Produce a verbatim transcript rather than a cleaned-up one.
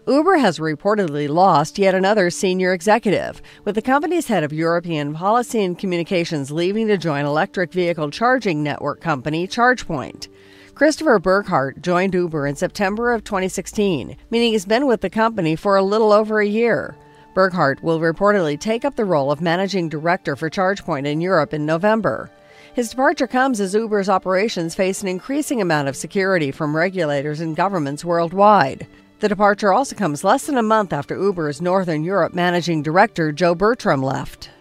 Uber has reportedly lost yet another senior executive, with the company's head of European policy and communications leaving to join electric vehicle charging network company ChargePoint. Christopher Burkhardt joined Uber in September of twenty sixteen, meaning he's been with the company for a little over a year. Burkhardt will reportedly take up the role of managing director for ChargePoint in Europe in November. His departure comes as Uber's operations face an increasing amount of security from regulators and governments worldwide. The departure also comes less than a month after Uber's Northern Europe managing director Joe Bertram left.